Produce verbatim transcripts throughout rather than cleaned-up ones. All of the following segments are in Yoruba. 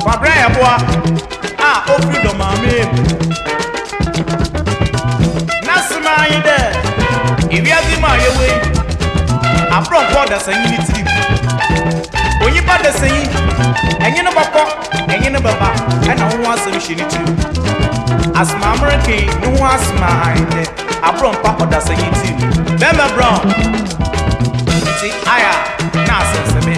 Fabra boa. Ah, o freedom ame. Nasma ide. Ibi azima yewe. Abron kwa da sanyi ni tiri. Onyi pa da sanyi. Enye no bako, enye no baba. Ana ho asem hye ni tiri. Asma American no ho asma ide. Abron pa da sanyi tiri. Bema brown. See aya na seseme.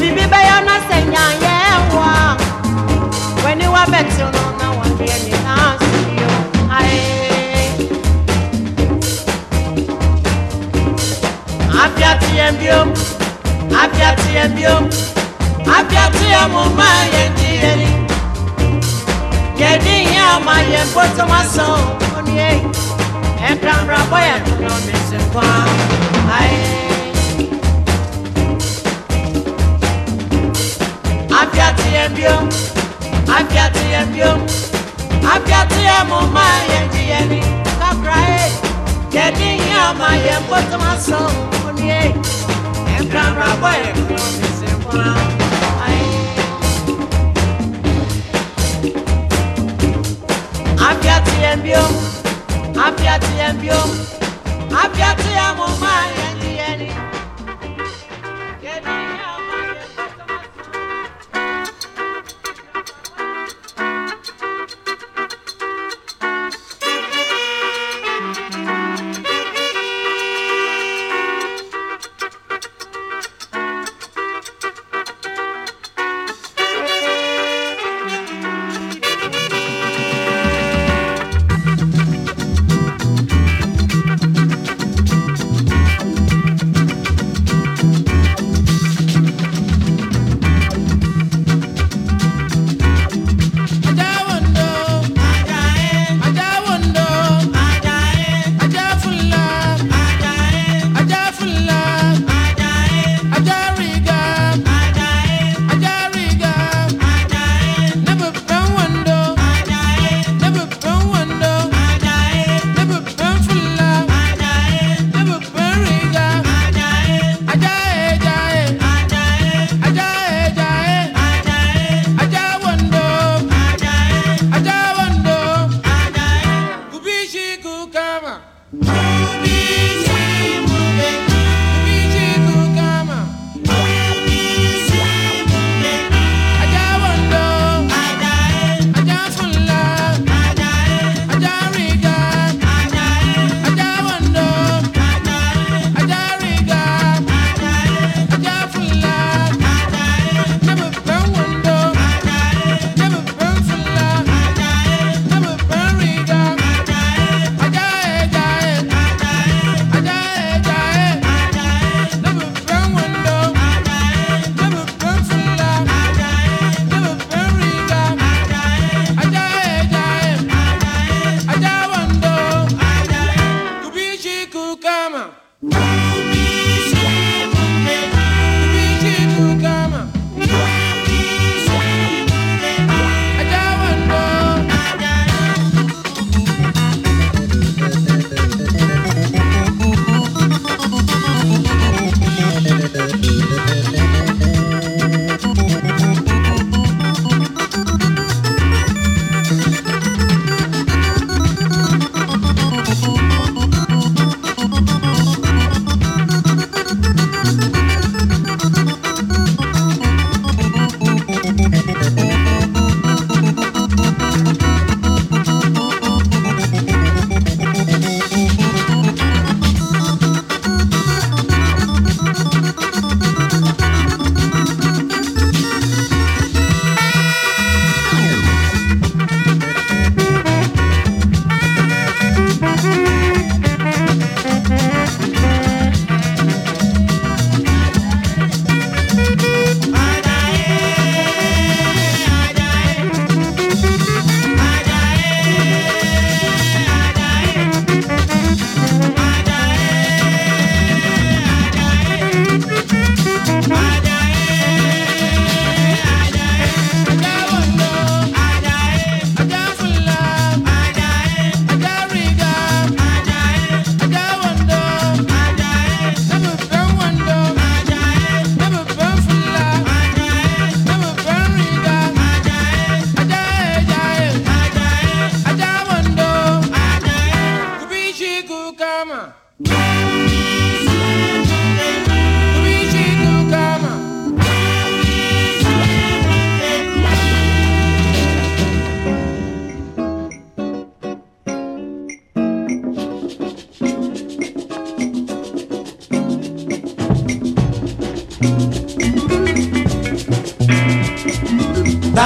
bibi be ya na senya ye wa when you are better no na one be any na see you ai apiati embiom apiati embiom apiati amoma ye ndieri yedi ya ma ye poto maso oni e ekran rabo ya no me se kwa ai apiati embiom apiati embiom apiati amoma ye ndieri kakra e yedi ya ma ye poto maso oni e ekran rabo ya no me se kwa ai apiati embiom apiati embiom apiati amoma ye ndieri yedi ya ma ye poto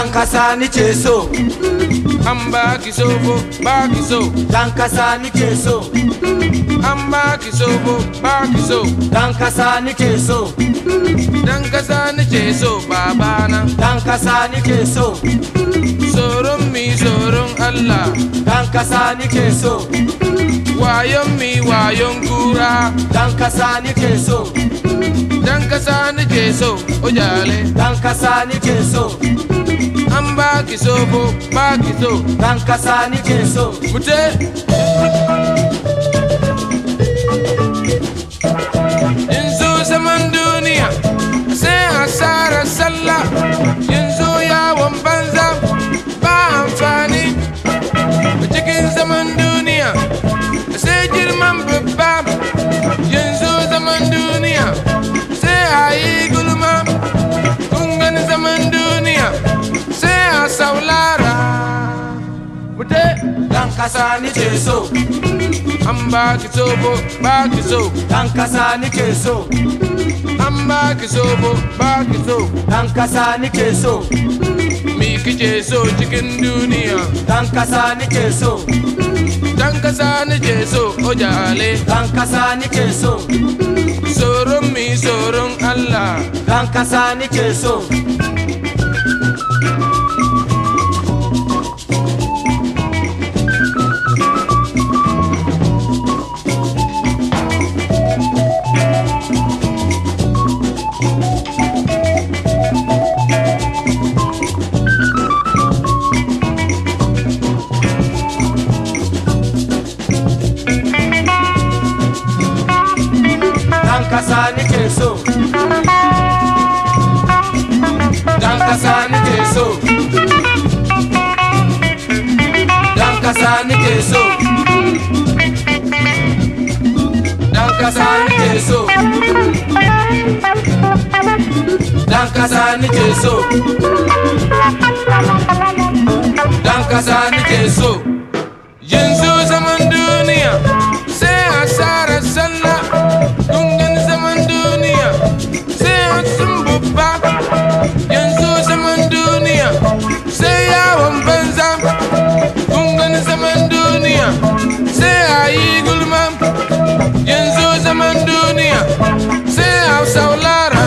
Dankasa ni cheso Amba kisobo ba kiso Dankasa ni cheso Amba kisobo ba kiso Dankasa ni cheso Dankasa ni cheso babana Dankasa ni cheso Soron mi soron Allah Dankasa ni cheso Wayon mi wayon kura Dankasa ni cheso Dankasa ni cheso ojale Dankasa ni cheso Amba kisobo ba kiso Dankasa ni cheso Mute Yanzu zaman duniya sai asara sallah yanzu yawon banza ba amfani cikin zaman duniya sai girman babba yanzu zaman duniya sai a yi gulma kungan zaman duniya sai a saulara mute Dankasa ni cheso an ba ki sobo ba ki so Dankasa ni cheso an ba ki sobo ba ki so Dankasa ni cheso mi kike so cikin duniya Dankasa ni cheso dan kasa ni ke so ojale Dankasa ni cheso soron mi soron Allah Dankasa ni cheso Dankasa ni cheso Dankasa ni cheso Dankasa ni cheso Dankasa ni cheso Dankasa ni cheso Dankasa ni cheso yanzu zaman duniya sai asara sallah kungan zaman duniya sai hatsin babba yanzu zaman duniya sai yawon banza kungan zaman duniya sai a yi gulma yanzu zaman duniya sai a saulara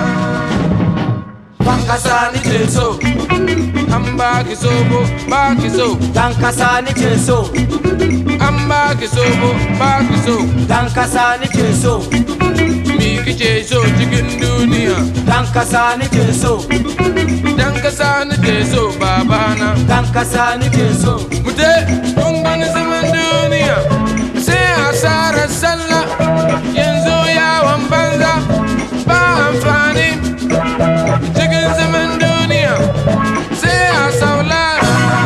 Dankasa ni cheso an ba ki sobo ba ki so Dankasa ni cheso an ba ki sobo ba ki so Dankasa ni cheso mi kike so cikin duniya Dankasa ni cheso dan kasa ni ke so babana Dankasa ni cheso mute kun gani zaman duniya sai asarar sallah yanzu yawon banza ba amfani cikin zaman duniya sai a saulara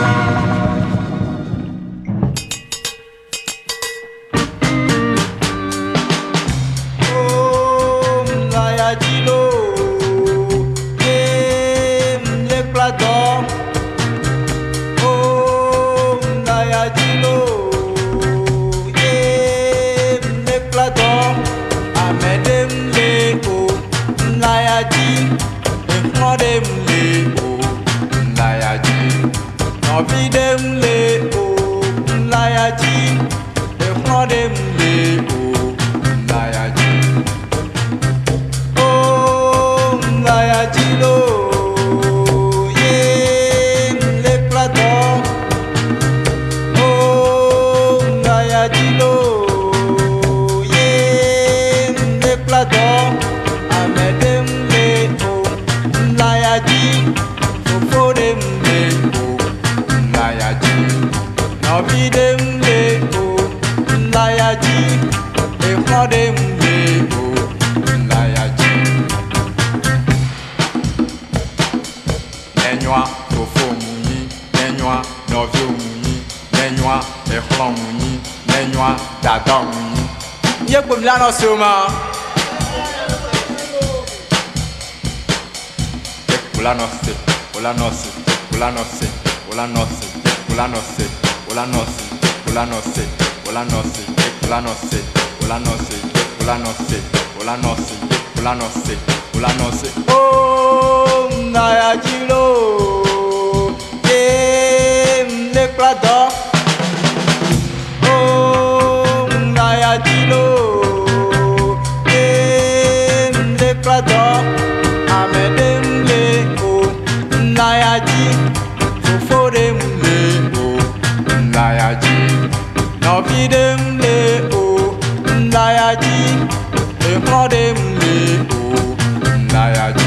Dem le o la ya ji e ho dem le o la ya ji o la ya ji lo ye le plato o la ya ji lo ye le plato a me dem le o la ya ji o fo dem le o Nobi dem le o la ya ji e ho dem le o la ya ji Nenwa fofo munyi nenwa novi munyi nenwa e ho munyi nenwa dada munyi Nye pom la no so ma Ola no se ola no se ola no se ola no se ola no se Ola no se, ola no se, ola no se, ola no se, ola no se, ola no se, ola no se, ola no se, ola no se. Oh, na ya jilo, Ecuador. Oh, Naya Dilo, Ecuador. Amedem le o Naya Di, Fofodem le o Naya Di, Novidem le o Naya Di, Ekodem le o Naya Di.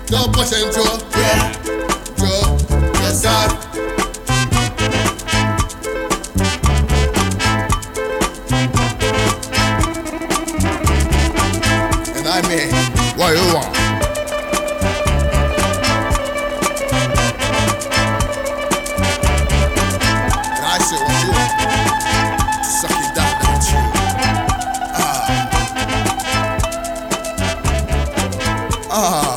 Go push and draw, yeah, draw, yes sir. And I mean, what you want? And I say what you want. Suck it down, don't you? Ah. Ah.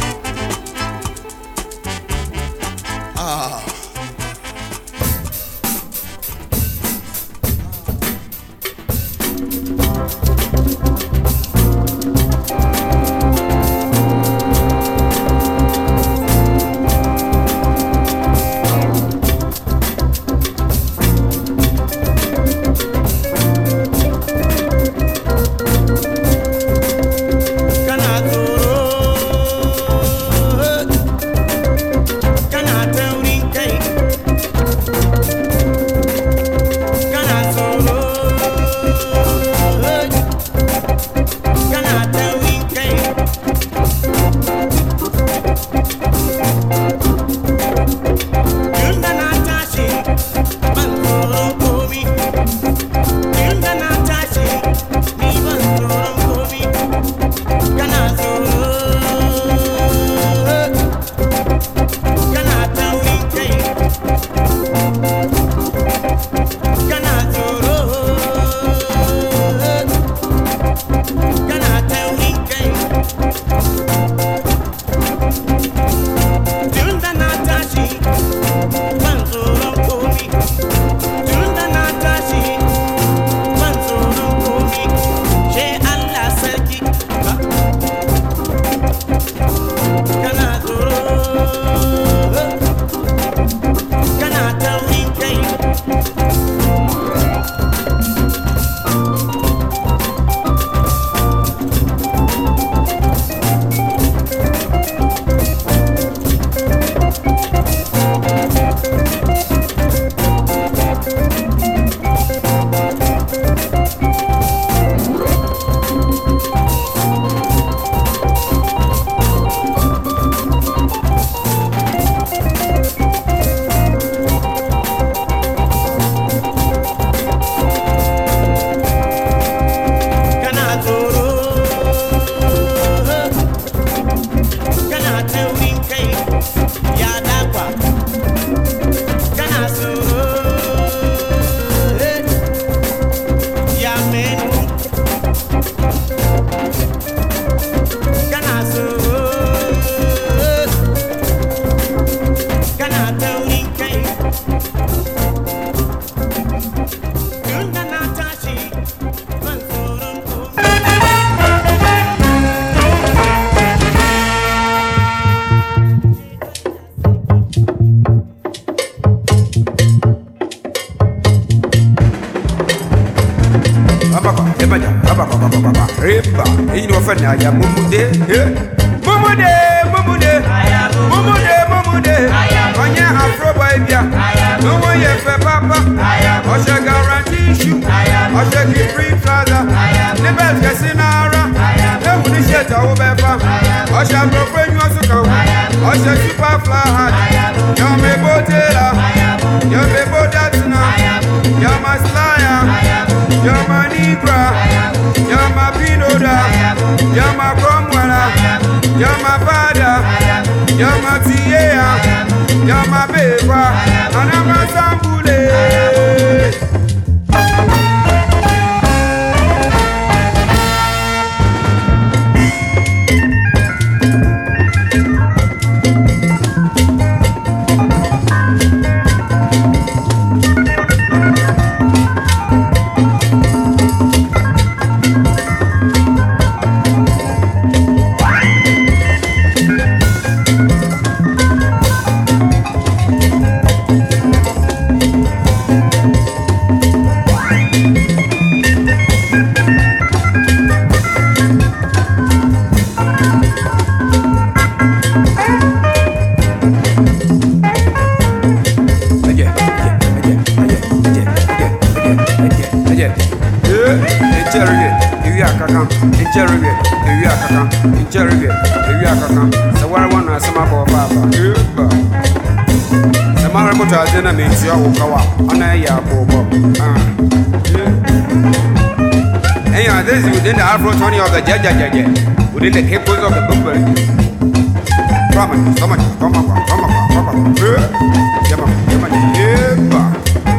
Remba, you know, for now, ya mumude, mumude, mumude, mumude, mumude, Onya Afro Baby, no one yet for Papa, Osha guarantee you, Osha give free father, never Casinara, no one is yet our Beba, Osha Prophet Masuko, Osha Super Flat, Yame Botella, Yame Bodatna, Yama Slayer, Yama Nigra. Yama Pinoda, Yama Cromwella, Yama Bada, Yama Tia, Yama Beba, and Yama Sambule. cherry. If you are come, so where one has some of our papa. The Maramuta dinner means you are Kawa on a yard. And you are this within the Afro Tony of the Jaja, within the capos of the book. Come on, come on, come on, come on, come on, come on, come on, yeah.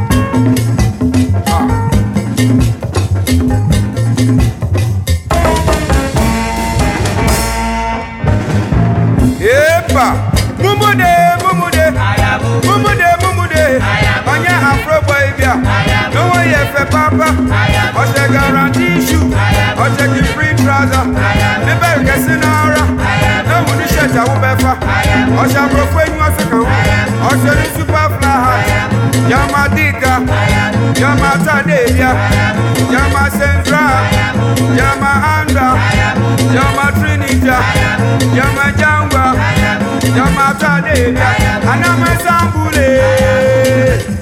Yepa, mumude, mumude, mumude, mumude. Onya Afro boy bia, no one yefe papa. Oche guarantee shoe, oche the free trouser. The bell kesinara, no one is shut out befa. Oche profane you Africa, oche the super fly. Yama Dika, Yama Tadeya, Yama Central, Yama Anda, Yama Trinidad, Yama Jamba, Yama Tadeya, Anama Sambule.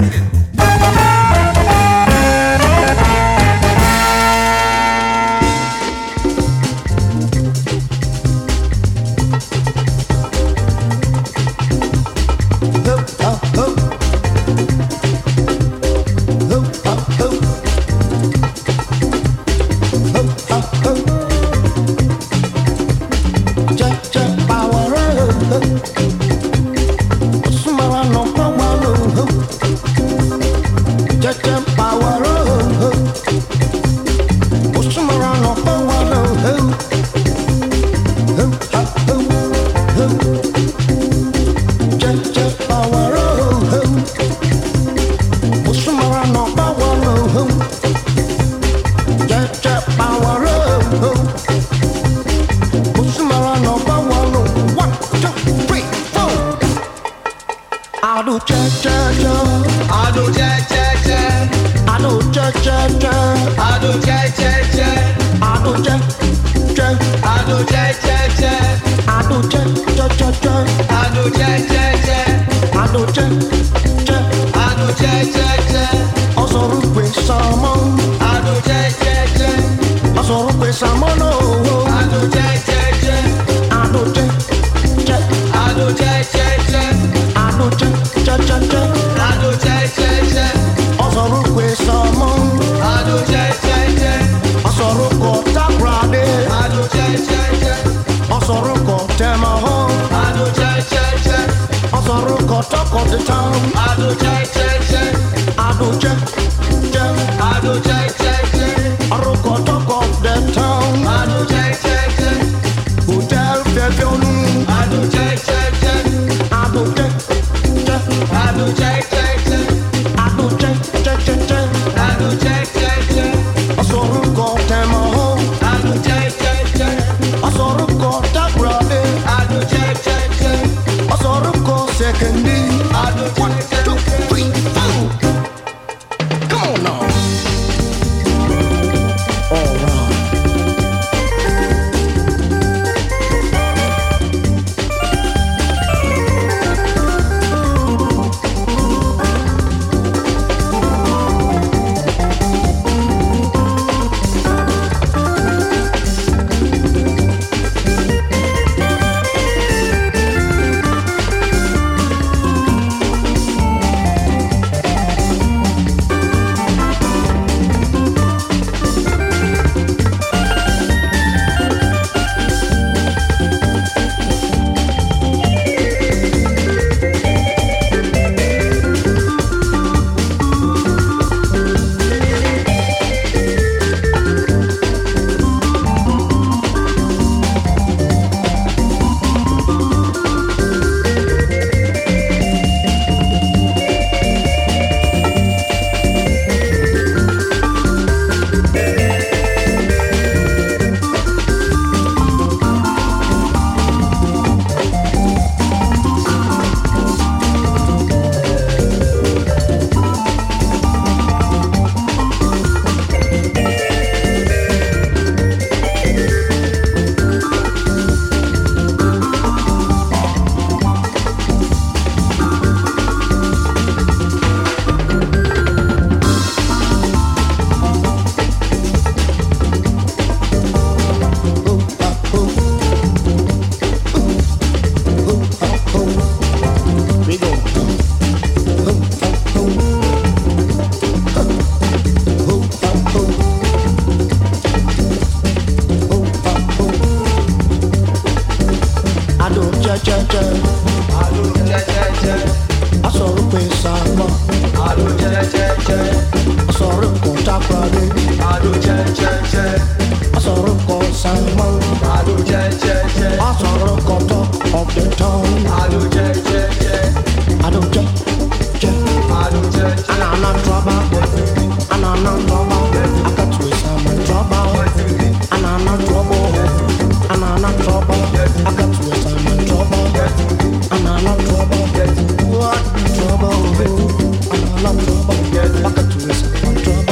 jẹjẹjẹ. Alo jẹjẹjẹ. Asọ̀rọ̀ pé sàmọ́. Alo jẹjẹjẹ. Asọ̀rọ̀ kò jákàdé. Alo jẹjẹjẹ. Asọ̀rọ̀ kò sàmọ́. Alo jẹjẹjẹ. Asọ̀rọ̀ kò talk of the town. Alo jẹjẹjẹ. Alo jẹ jẹ. Alo jẹjẹ. Anana trouble. Anana trouble. I got to some trouble. Anana trouble. Anana trouble. I got to some trouble. Anana trouble. What trouble? Anana trouble. I got to some trouble.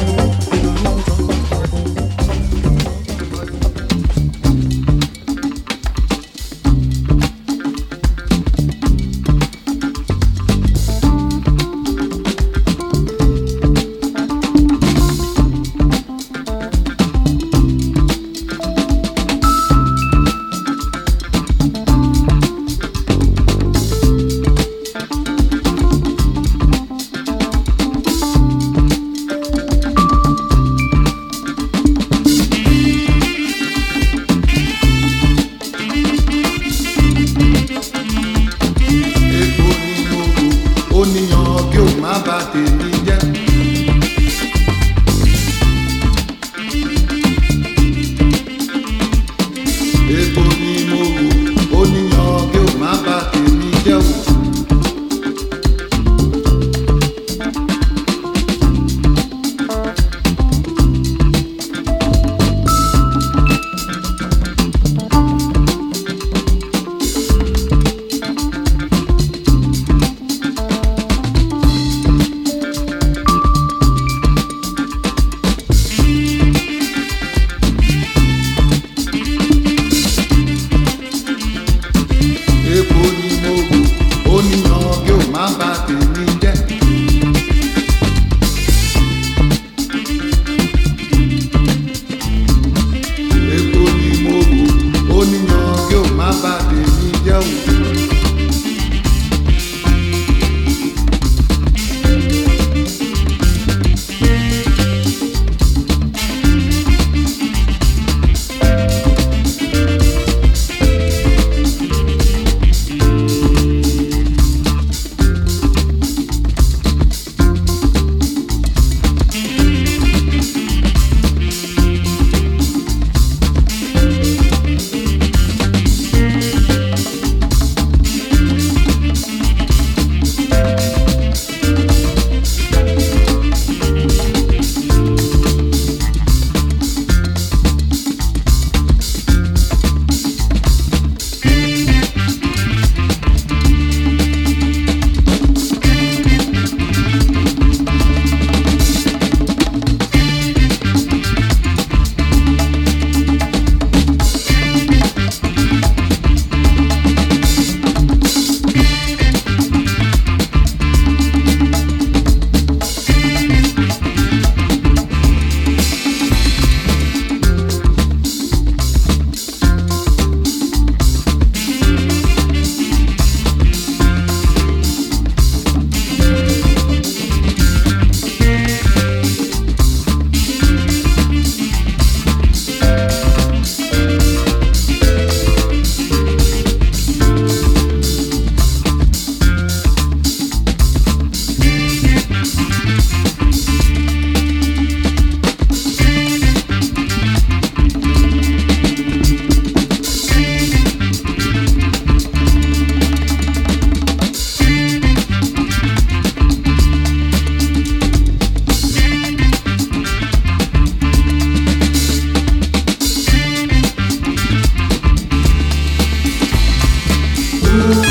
Anana trouble. Ooh.